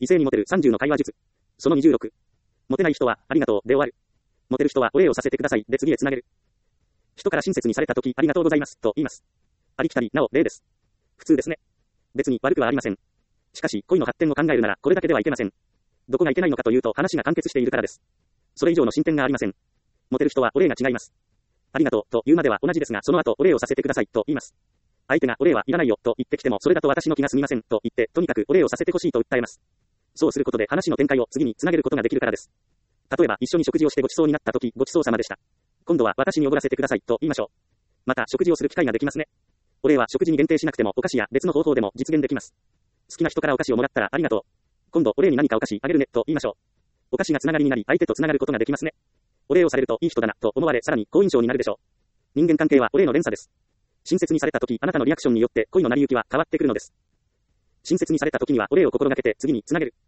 異性にモテる30の会話術。その26。モテない人は、ありがとうで終わる。モテる人は、お礼をさせてくださいで次へつなげる。人から親切にされたとき、ありがとうございます、と言います。ありきたり、なお、礼です。普通ですね。別に悪くはありません。しかし、恋の発展を考えるなら、これだけではいけません。どこがいけないのかというと、話が完結しているからです。それ以上の進展がありません。モテる人は、お礼が違います。ありがとう、と言うまでは同じですが、その後、お礼をさせてください、と言います。相手が、お礼はいらないよ、と言ってきても、それだと私の気が済みません、と言って、とにかくお礼をさせてほしいと訴えます。そうすることで話の展開を次につなげることができるからです。例えば、一緒に食事をしてごちそうになったとき、ごちそうさまでした。今度は私におごらせてください、と言いましょう。また、食事をする機会ができますね。お礼は食事に限定しなくても、お菓子や別の方法でも実現できます。好きな人からお菓子をもらったら、ありがとう。今度、お礼に何かお菓子あげるね、と言いましょう。お菓子がつながりになり、相手とつながることができますね。お礼をされると、いい人だな、と思われ、さらに、好印象になるでしょう。人間関係は、お礼の連鎖です。親切にされたとき、あなたのリアクションによって、恋の成り行きは変わってくるのです。親切にされたときには、お礼を心がけて、次につなげる。